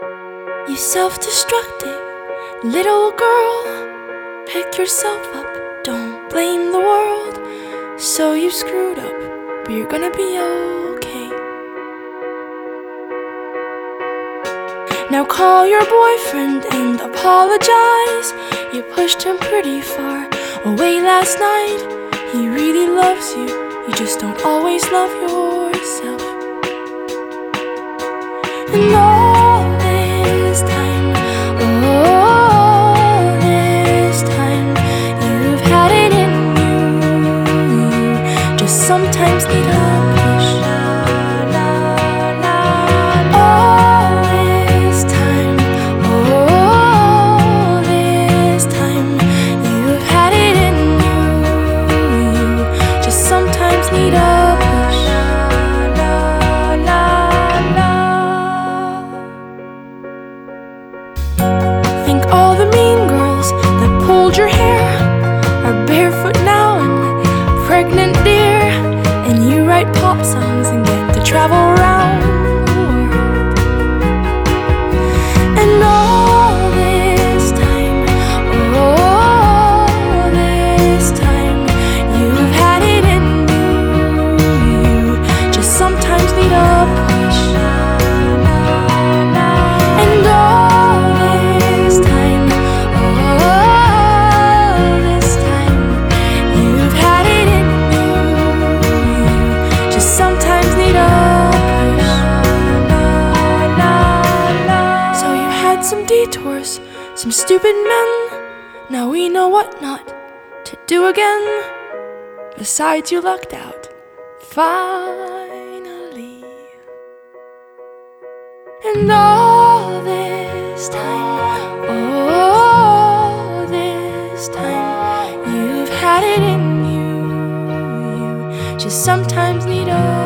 You self-destructive little girl, pick yourself up, don't blame the world. So you screwed up, but you're gonna be okay. Now call your boyfriend and apologize. You pushed him pretty far away last night. He really loves you, you just don't always love yourself. And all this time, you've had it in you. Just sometimes need a push. All this time, you've had it in you. Just sometimes need a push. Think all the mean girls that pulled your hair are barefoot now and pregnant, dear. And you write pop songs and get to travel around the world. And all this time, you've had it in you. Just sometimes need a push. And all this time, you've had it in you. Just sometimes need a push. So you had some detours, some stupid men. Now we know what not to do again. Besides, you lucked out, finally. And all this time, you've had it in you. You just sometimes need a